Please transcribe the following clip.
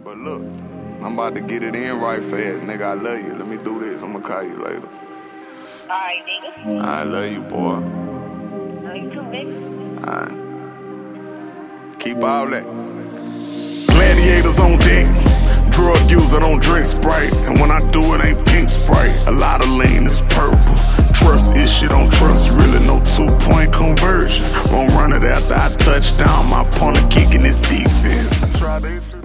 But look, I'm about to get it in right fast, nigga. I love you. Let me do this. I'ma call you later. Alright, nigga. I love you, boy. Love you too, nigga. Alright. Keep all that. Gladiators on deck. Drug user don't drink Sprite. And when I do it ain't pink Sprite. A lot of lean is purple. Trust is shit on trust. Really no 2-point conversion. Won't run it after I touch down. My opponent kicking his defense. Try this.